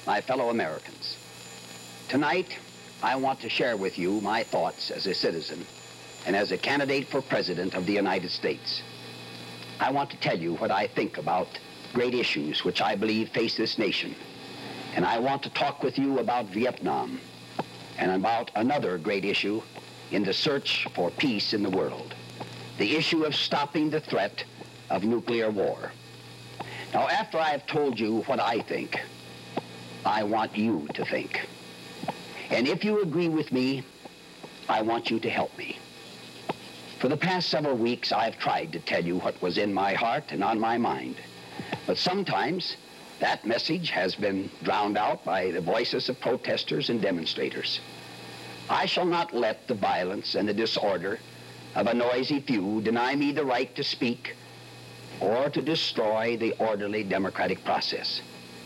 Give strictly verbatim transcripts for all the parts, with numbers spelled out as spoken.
my fellow Americans. Tonight, I want to share with you my thoughts as a citizen and as a candidate for President of the United States. I want to tell you what I think about great issues which I believe face this nation. And I want to talk with you about Vietnam and about another great issue in the search for peace in the world, the issue of stopping the threat of nuclear war. Now, after I have told you what I think, I want you to think. And if you agree with me, I want you to help me. For the past several weeks, I've tried to tell you what was in my heart and on my mind. But sometimes that message has been drowned out by the voices of protesters and demonstrators. I shall not let the violence and the disorder of a noisy few deny me the right to speak or to destroy the orderly democratic process.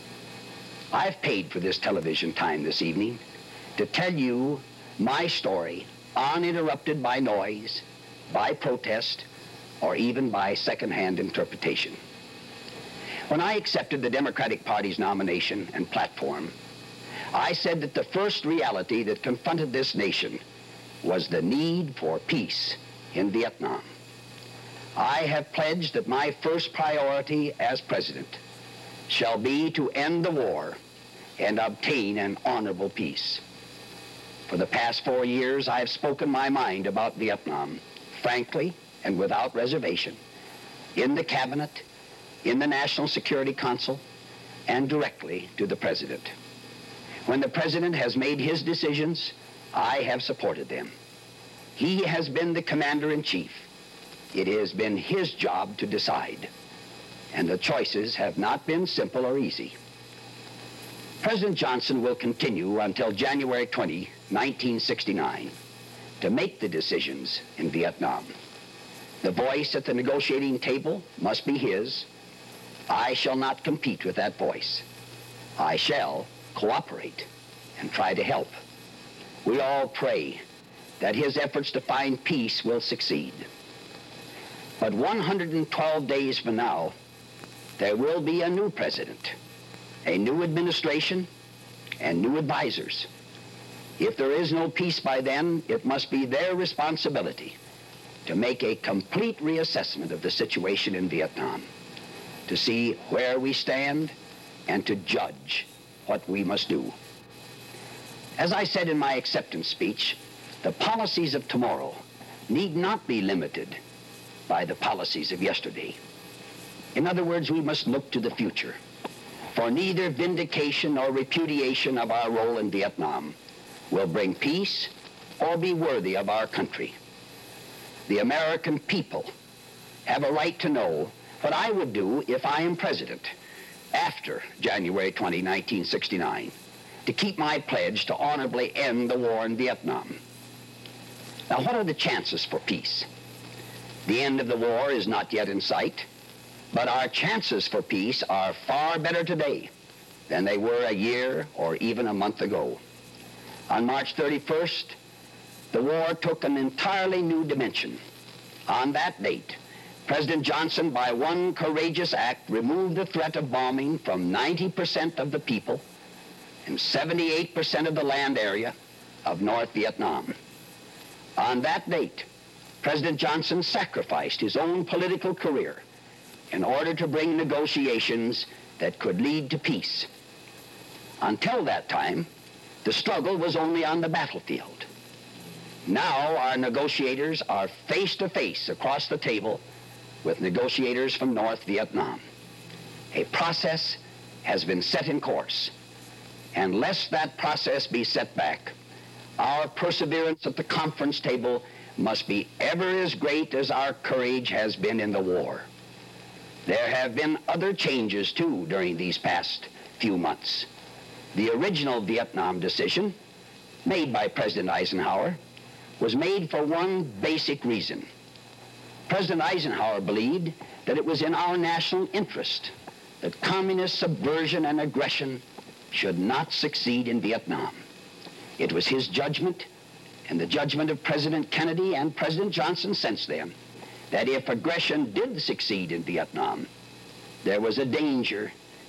I've paid for this television time this evening to tell you my story, uninterrupted by noise, by protest, or even by second-hand interpretation. When I accepted the Democratic Party's nomination and platform, I said that the first reality that confronted this nation was the need for peace in Vietnam. I have pledged that my first priority as president shall be to end the war and obtain an honorable peace. For the past four years, I have spoken my mind about Vietnam, frankly and without reservation, in the cabinet, in the National Security Council, and directly to the president. When the president has made his decisions, I have supported them. He has been the commander-in-chief. It has been his job to decide, and the choices have not been simple or easy. President Johnson will continue until January twentieth, nineteen sixty-nine, to make the decisions in Vietnam. The voice at the negotiating table must be his. I shall not compete with that voice. I shall cooperate and try to help. We all pray that his efforts to find peace will succeed. But one hundred twelve days from now, there will be a new president, a new administration, and new advisors. If there is no peace by then, it must be their responsibility to make a complete reassessment of the situation in Vietnam, to see where we stand and to judge what we must do. As I said in my acceptance speech, the policies of tomorrow need not be limited by the policies of yesterday. In other words, we must look to the future, for neither vindication nor repudiation of our role in Vietnam will bring peace or be worthy of our country. The American people have a right to know what I would do if I am president after January twentieth, nineteen sixty-nine, to keep my pledge to honorably end the war in Vietnam. Now, what are the chances for peace? The end of the war is not yet in sight, but our chances for peace are far better today than they were a year or even a month ago. On March thirty-first, the war took an entirely new dimension. On that date, President Johnson, by one courageous act, removed the threat of bombing from ninety percent of the people and seventy-eight percent of the land area of North Vietnam. On that date, President Johnson sacrificed his own political career in order to bring negotiations that could lead to peace. Until that time, the struggle was only on the battlefield. Now our negotiators are face to face across the table with negotiators from North Vietnam. A process has been set in course, and lest that process be set back, our perseverance at the conference table must be ever as great as our courage has been in the war. There have been other changes, too, during these past few months. The original Vietnam decision, made by President Eisenhower, was made for one basic reason. President Eisenhower believed that it was in our national interest that communist subversion and aggression should not succeed in Vietnam. It was his judgment, and the judgment of President Kennedy and President Johnson since then, that if aggression did succeed in Vietnam, there was a danger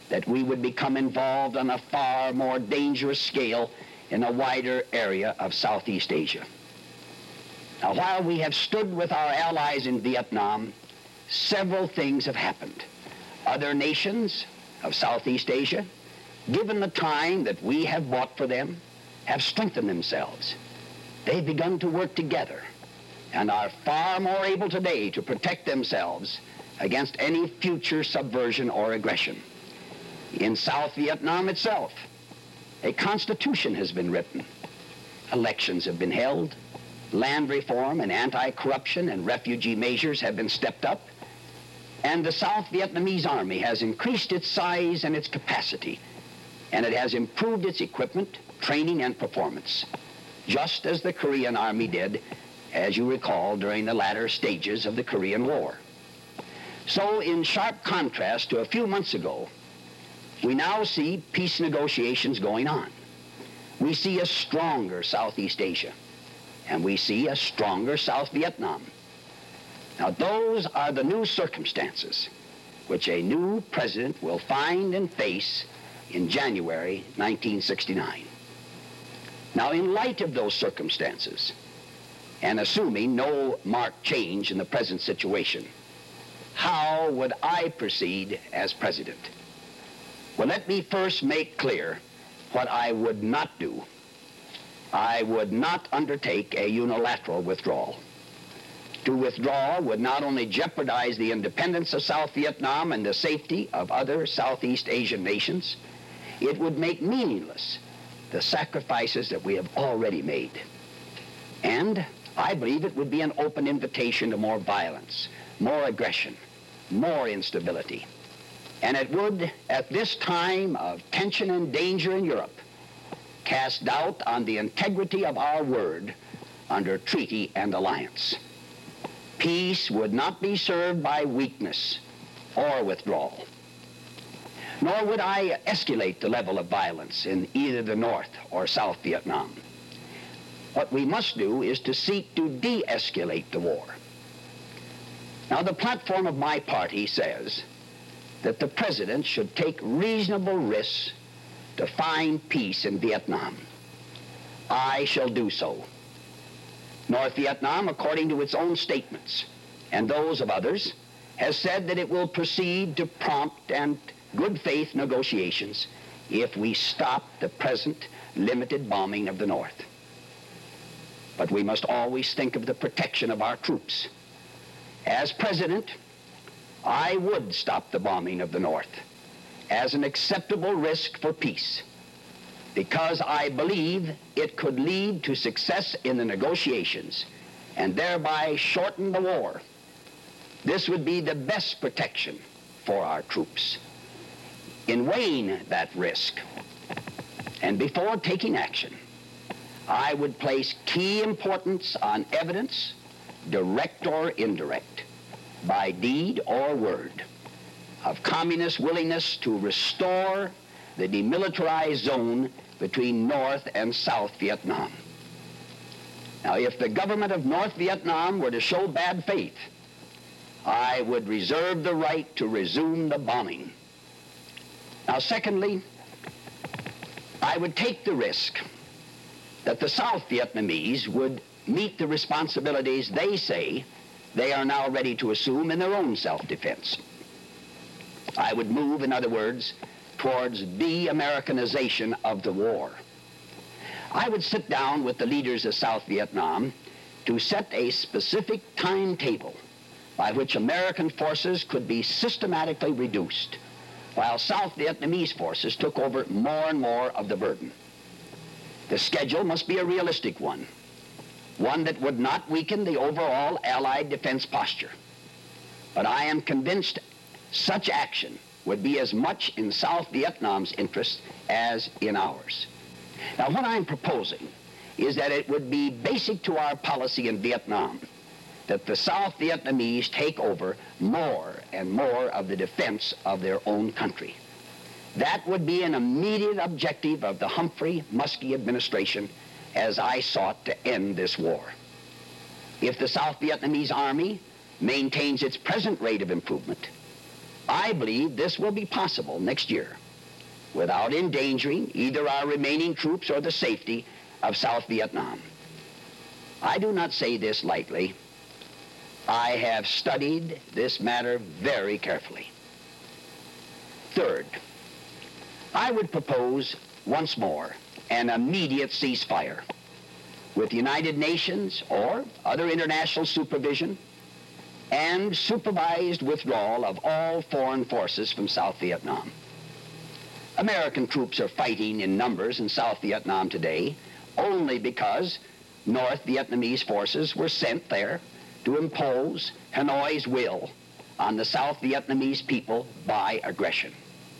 that we would become involved on a far more dangerous scale in a wider area of Southeast Asia. Now, while we have stood with our allies in Vietnam, several things have happened. Other nations of Southeast Asia, given the time that we have bought for them, have strengthened themselves. They've begun to work together and are far more able today to protect themselves against any future subversion or aggression. In South Vietnam itself, a constitution has been written. Elections have been held. Land reform and anti-corruption and refugee measures have been stepped up. And the South Vietnamese army has increased its size and its capacity, and it has improved its equipment, training, and performance, just as the Korean army did, as you recall, during the latter stages of the Korean War. So, in sharp contrast to a few months ago, we now see peace negotiations going on. We see a stronger Southeast Asia, and we see a stronger South Vietnam. Now, those are the new circumstances which a new president will find and face in January nineteen sixty-nine. Now, in light of those circumstances, and assuming no marked change in the present situation, how would I proceed as president? Well, let me first make clear what I would not do. I would not undertake a unilateral withdrawal. To withdraw would not only jeopardize the independence of South Vietnam and the safety of other Southeast Asian nations, it would make meaningless the sacrifices that we have already made. And I believe it would be an open invitation to more violence, more aggression, more instability. And it would, at this time of tension and danger in Europe, cast doubt on the integrity of our word under treaty and alliance. Peace would not be served by weakness or withdrawal. Nor would I escalate the level of violence in either the North or South Vietnam. What we must do is to seek to de-escalate the war. Now, the platform of my party says that the president should take reasonable risks to find peace in Vietnam. I shall do so. North Vietnam, according to its own statements and those of others, has said that it will proceed to prompt and good faith negotiations if we stop the present limited bombing of the North. But we must always think of the protection of our troops. As president, I would stop the bombing of the North as an acceptable risk for peace, because I believe it could lead to success in the negotiations and thereby shorten the war. This would be the best protection for our troops. In weighing that risk, and before taking action, I would place key importance on evidence, direct or indirect, by deed or word, of communist willingness to restore the demilitarized zone between North and South Vietnam. Now, if the government of North Vietnam were to show bad faith, I would reserve the right to resume the bombing. Now, secondly, I would take the risk that the South Vietnamese would meet the responsibilities they say they are now ready to assume in their own self-defense. I would move, in other words, towards de-Americanization of the war. I would sit down with the leaders of South Vietnam to set a specific timetable by which American forces could be systematically reduced, while South Vietnamese forces took over more and more of the burden. The schedule must be a realistic one, one that would not weaken the overall Allied defense posture. But I am convinced such action would be as much in South Vietnam's interest as in ours. Now, what I'm proposing is that it would be basic to our policy in Vietnam that the South Vietnamese take over more and more of the defense of their own country. That would be an immediate objective of the Humphrey-Muskie administration as I sought to end this war. If the South Vietnamese army maintains its present rate of improvement, I believe this will be possible next year without endangering either our remaining troops or the safety of South Vietnam. I do not say this lightly. I have studied this matter very carefully. Third, I would propose once more an immediate ceasefire with the United Nations or other international supervision and supervised withdrawal of all foreign forces from South Vietnam. American troops are fighting in numbers in South Vietnam today only because North Vietnamese forces were sent there to impose Hanoi's will on the South Vietnamese people by aggression.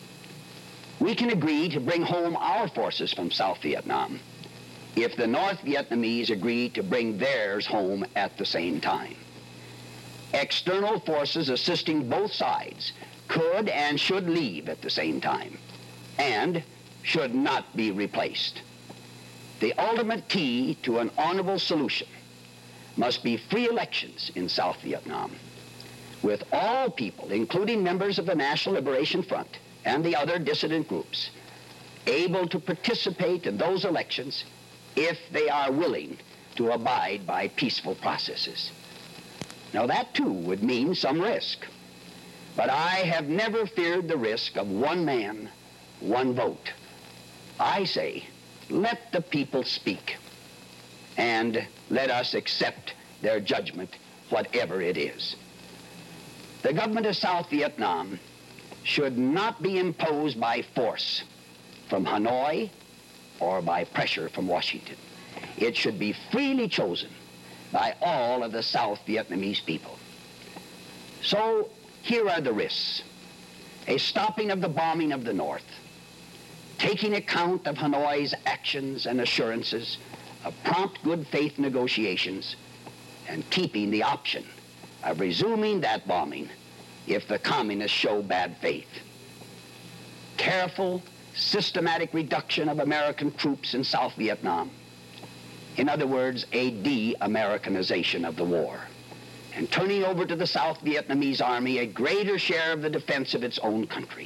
We can agree to bring home our forces from South Vietnam if the North Vietnamese agree to bring theirs home at the same time. External forces assisting both sides could and should leave at the same time and should not be replaced. The ultimate key to an honorable solution must be free elections in South Vietnam, with all people, including members of the National Liberation Front and the other dissident groups, able to participate in those elections if they are willing to abide by peaceful processes. Now that too would mean some risk, but I have never feared the risk of one man, one vote. I say, let the people speak, and let us accept their judgment, whatever it is. The government of South Vietnam should not be imposed by force from Hanoi or by pressure from Washington. It should be freely chosen by all of the South Vietnamese people. So here are the risks. A stopping of the bombing of the North, taking account of Hanoi's actions and assurances of prompt good faith negotiations, and keeping the option of resuming that bombing if the communists show bad faith. Careful, systematic reduction of American troops in South Vietnam. In other words, a de-Americanization of the war, and turning over to the South Vietnamese army a greater share of the defense of its own country.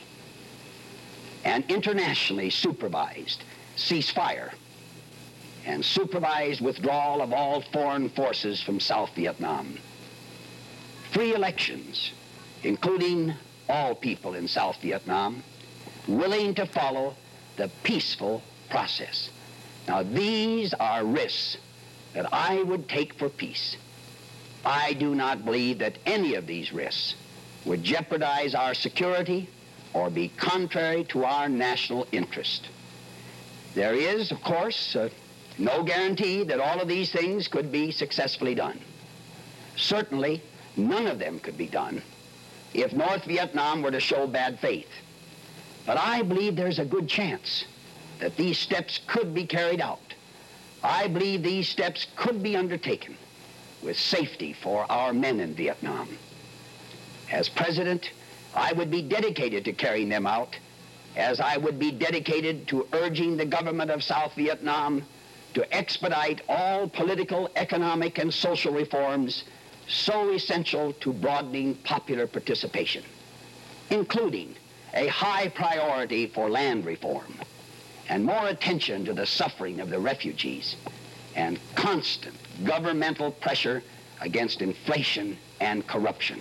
An internationally supervised ceasefire and supervised withdrawal of all foreign forces from South Vietnam. Free elections, including all people in South Vietnam, willing to follow the peaceful process. Now, these are risks that I would take for peace. I do not believe that any of these risks would jeopardize our security or be contrary to our national interest. There is, of course, uh, no guarantee that all of these things could be successfully done. Certainly, none of them could be done if North Vietnam were to show bad faith. But I believe there's a good chance that these steps could be carried out. I believe these steps could be undertaken with safety for our men in Vietnam. As president, I would be dedicated to carrying them out, as I would be dedicated to urging the government of South Vietnam to expedite all political, economic, and social reforms so essential to broadening popular participation, including a high priority for land reform and more attention to the suffering of the refugees and constant governmental pressure against inflation and corruption.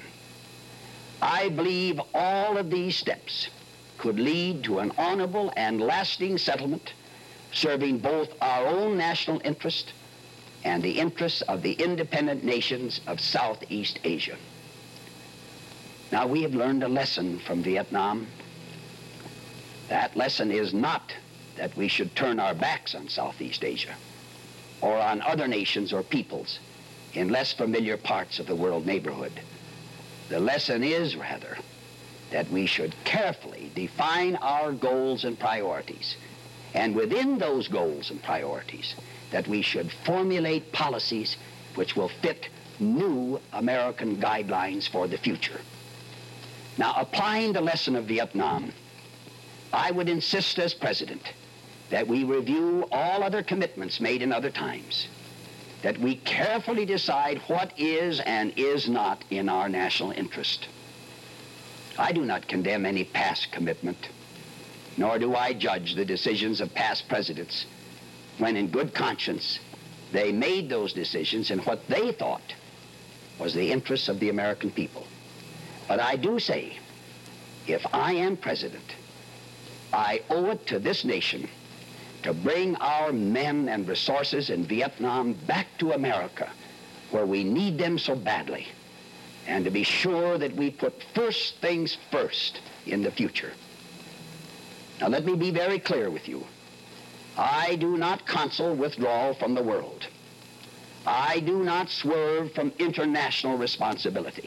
I believe all of these steps could lead to an honorable and lasting settlement serving both our own national interest and the interests of the independent nations of Southeast Asia. Now, we have learned a lesson from Vietnam. That lesson is not that we should turn our backs on Southeast Asia or on other nations or peoples in less familiar parts of the world neighborhood. The lesson is, rather, that we should carefully define our goals and priorities, and within those goals and priorities, that we should formulate policies which will fit new American guidelines for the future. Now, applying the lesson of Vietnam, I would insist as president that we review all other commitments made in other times, that we carefully decide what is and is not in our national interest. I do not condemn any past commitment, nor do I judge the decisions of past presidents when in good conscience they made those decisions in what they thought was the interests of the American people. But I do say, if I am president, I owe it to this nation to bring our men and resources in Vietnam back to America, where we need them so badly, and to be sure that we put first things first in the future. Now let me be very clear with you. I do not counsel withdrawal from the world. I do not swerve from international responsibility.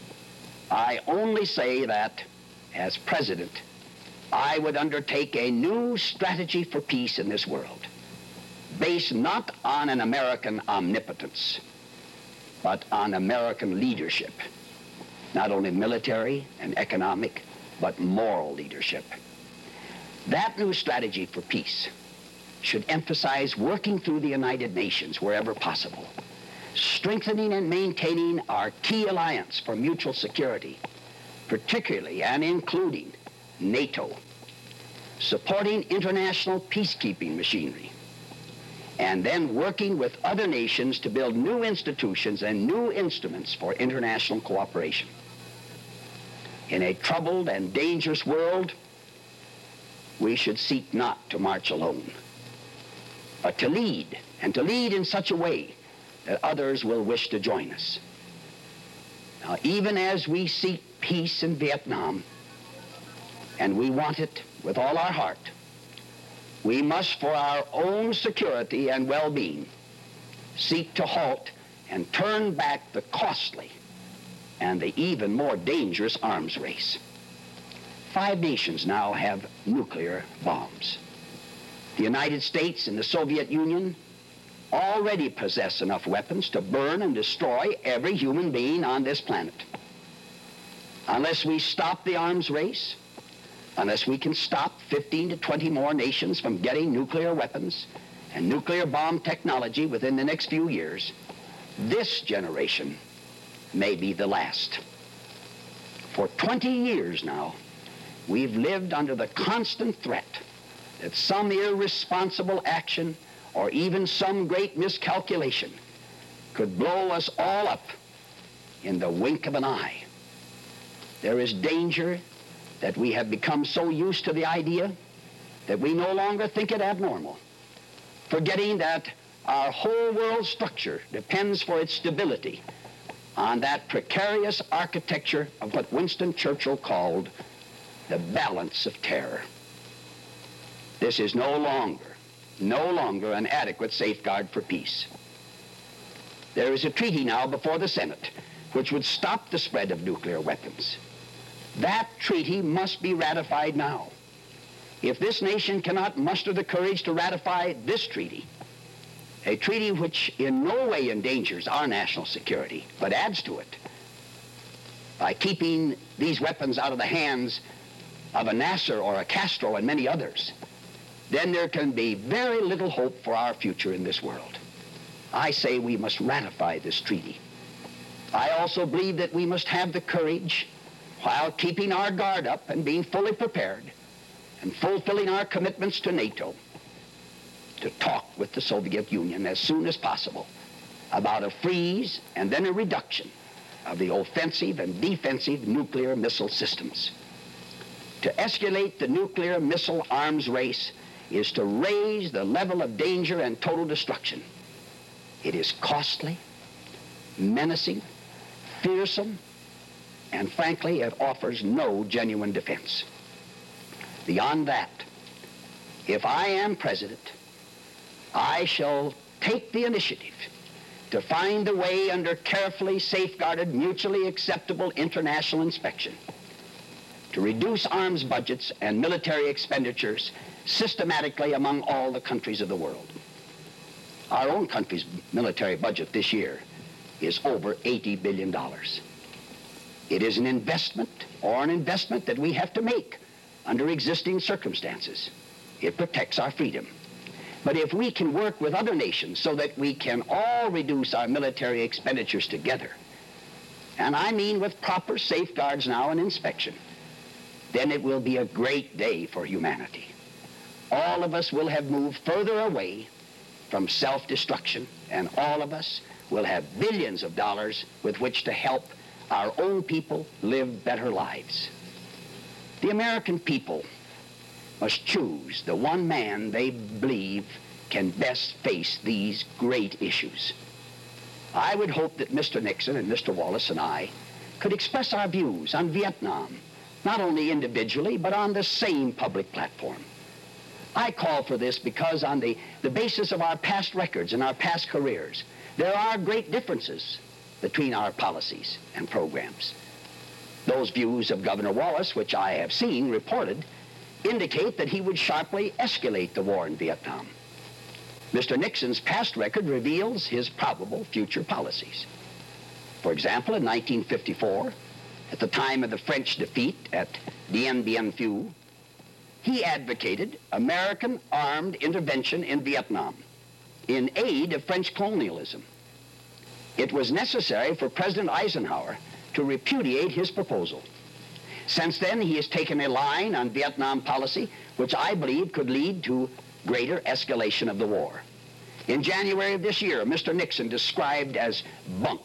I only say that, as president, I would undertake a new strategy for peace in this world, based not on an American omnipotence, but on American leadership, not only military and economic, but moral leadership. That new strategy for peace should emphasize working through the United Nations wherever possible, strengthening and maintaining our key alliance for mutual security, particularly and including NATO, supporting international peacekeeping machinery, and then working with other nations to build new institutions and new instruments for international cooperation. In a troubled and dangerous world, we should seek not to march alone, but to lead, and to lead in such a way that others will wish to join us. Now, even as we seek peace in Vietnam, and we want it with all our heart, we must, for our own security and well-being, seek to halt and turn back the costly and the even more dangerous arms race. Five nations now have nuclear bombs. The United States and the Soviet Union already possess enough weapons to burn and destroy every human being on this planet. Unless we stop the arms race, unless we can stop fifteen to twenty more nations from getting nuclear weapons and nuclear bomb technology within the next few years, this generation may be the last. For twenty years now, we've lived under the constant threat that some irresponsible action or even some great miscalculation could blow us all up in the wink of an eye. There is danger that we have become so used to the idea that we no longer think it abnormal, forgetting that our whole world structure depends for its stability on that precarious architecture of what Winston Churchill called the balance of terror. This is no longer, no longer an adequate safeguard for peace. There is a treaty now before the Senate which would stop the spread of nuclear weapons. That treaty must be ratified now. If this nation cannot muster the courage to ratify this treaty, a treaty which in no way endangers our national security, but adds to it by keeping these weapons out of the hands of a Nasser or a Castro and many others, then there can be very little hope for our future in this world. I say we must ratify this treaty. I also believe that we must have the courage, while keeping our guard up and being fully prepared and fulfilling our commitments to NATO, to talk with the Soviet Union as soon as possible about a freeze and then a reduction of the offensive and defensive nuclear missile systems. To escalate the nuclear missile arms race is to raise the level of danger and total destruction. It is costly, menacing, fearsome, and frankly, it offers no genuine defense. Beyond that, if I am president, I shall take the initiative to find a way under carefully safeguarded, mutually acceptable international inspection to reduce arms budgets and military expenditures systematically among all the countries of the world. Our own country's military budget this year is over eighty billion dollars. It is an investment, or an investment that we have to make under existing circumstances. It protects our freedom. But if we can work with other nations so that we can all reduce our military expenditures together, and I mean with proper safeguards now and inspection, then it will be a great day for humanity. All of us will have moved further away from self-destruction, and all of us will have billions of dollars with which to help our own people live better lives. The American people must choose the one man they believe can best face these great issues. I would hope that Mister Nixon and Mister Wallace and I could express our views on Vietnam, not only individually, but on the same public platform. I call for this because on the, the basis of our past records and our past careers, there are great differences between our policies and programs. Those views of Governor Wallace, which I have seen reported, indicate that he would sharply escalate the war in Vietnam. Mister Nixon's past record reveals his probable future policies. For example, in nineteen fifty-four, at the time of the French defeat at Dien Bien Phu, he advocated American armed intervention in Vietnam in aid of French colonialism. It was necessary for President Eisenhower to repudiate his proposal. Since then, he has taken a line on Vietnam policy which I believe could lead to greater escalation of the war. In January of this year, Mister Nixon described as bunk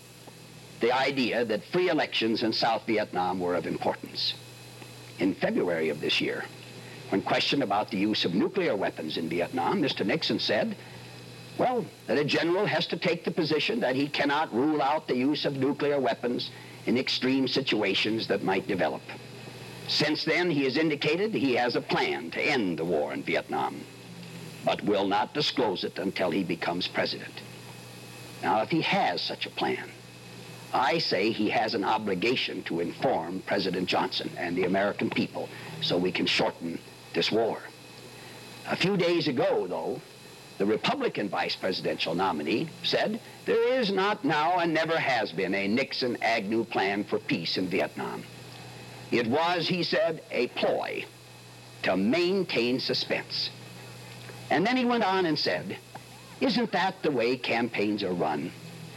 the idea that free elections in South Vietnam were of importance. In February of this year, when questioned about the use of nuclear weapons in Vietnam, Mister Nixon said, well, that a general has to take the position that he cannot rule out the use of nuclear weapons in extreme situations that might develop. Since then, he has indicated he has a plan to end the war in Vietnam, but will not disclose it until he becomes president. Now, if he has such a plan, I say he has an obligation to inform President Johnson and the American people so we can shorten this war. A few days ago, though, the Republican vice presidential nominee said there is not now and never has been a Nixon-Agnew plan for peace in Vietnam. It was, he said, a ploy to maintain suspense. And then he went on and said, isn't that the way campaigns are run?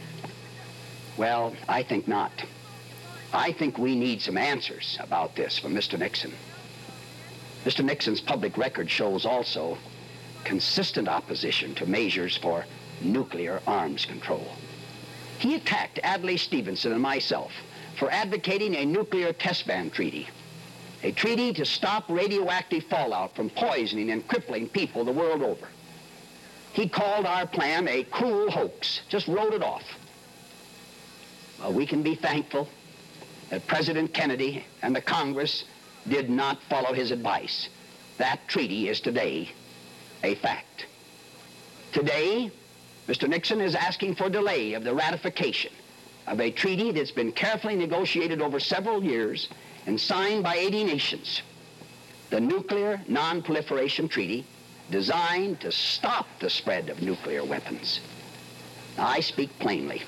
Well, I think not. I think we need some answers about this from Mister Nixon. Mister Nixon's public record shows also consistent opposition to measures for nuclear arms control. He attacked Adlai Stevenson and myself for advocating a nuclear test ban treaty, a treaty to stop radioactive fallout from poisoning and crippling people the world over. He called our plan a cruel hoax, just wrote it off. Well, we can be thankful that President Kennedy and the Congress did not follow his advice. That treaty is today a fact. Today, Mister Nixon is asking for delay of the ratification of a treaty that's been carefully negotiated over several years and signed by eighty nations. The Nuclear Non-Proliferation Treaty, designed to stop the spread of nuclear weapons. Now, I speak plainly.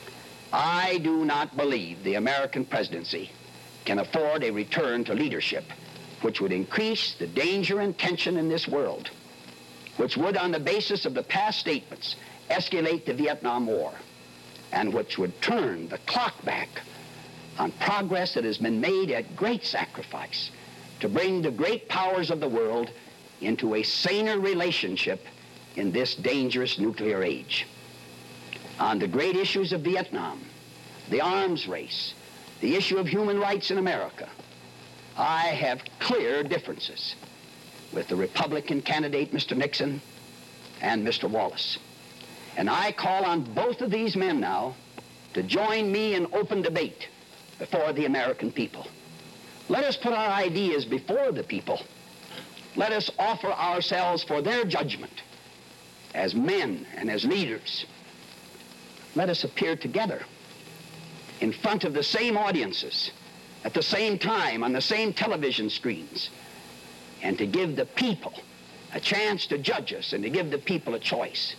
I do not believe the American presidency can afford a return to leadership which would increase the danger and tension in this world, which would, on the basis of the past statements, escalate the Vietnam War, and which would turn the clock back on progress that has been made at great sacrifice to bring the great powers of the world into a saner relationship in this dangerous nuclear age. On the great issues of Vietnam, the arms race, the issue of human rights in America, I have clear differences with the Republican candidate, Mister Nixon, and Mister Wallace. And I call on both of these men now to join me in open debate before the American people. Let us put our ideas before the people. Let us offer ourselves for their judgment as men and as leaders. Let us appear together in front of the same audiences at the same time on the same television screens, and to give the people a chance to judge us and to give the people a choice.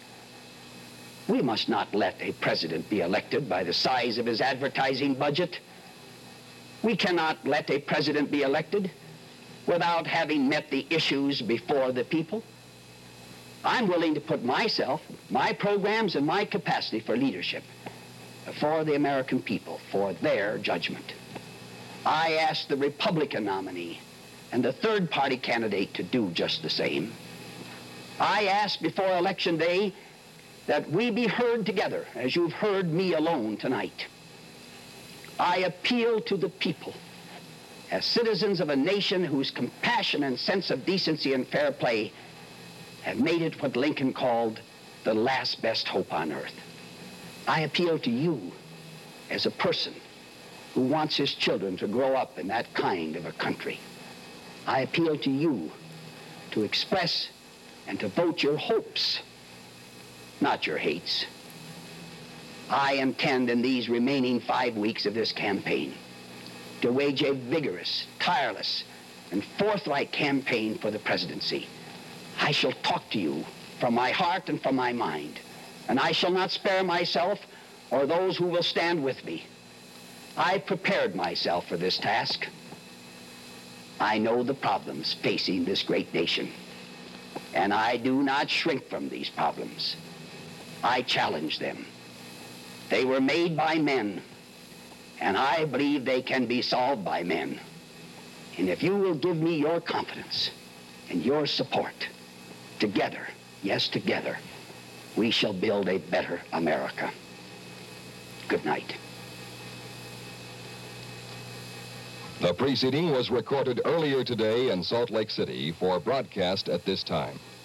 We must not let a president be elected by the size of his advertising budget. We cannot let a president be elected without having met the issues before the people. I'm willing to put myself, my programs, and my capacity for leadership before the American people for their judgment. I ask the Republican nominee and the third-party candidate to do just the same. I ask before Election Day that we be heard together, as you've heard me alone tonight. I appeal to the people as citizens of a nation whose compassion and sense of decency and fair play have made it what Lincoln called the last best hope on earth. I appeal to you as a person who wants his children to grow up in that kind of a country. I appeal to you to express and to vote your hopes, not your hates. I intend in these remaining five weeks of this campaign to wage a vigorous, tireless, and forthright campaign for the presidency. I shall talk to you from my heart and from my mind, and I shall not spare myself or those who will stand with me. I prepared myself for this task. I know the problems facing this great nation, and I do not shrink from these problems. I challenge them. They were made by men, and I believe they can be solved by men. And if you will give me your confidence and your support, together, yes, together, we shall build a better America. Good night. The preceding was recorded earlier today in Salt Lake City for broadcast at this time.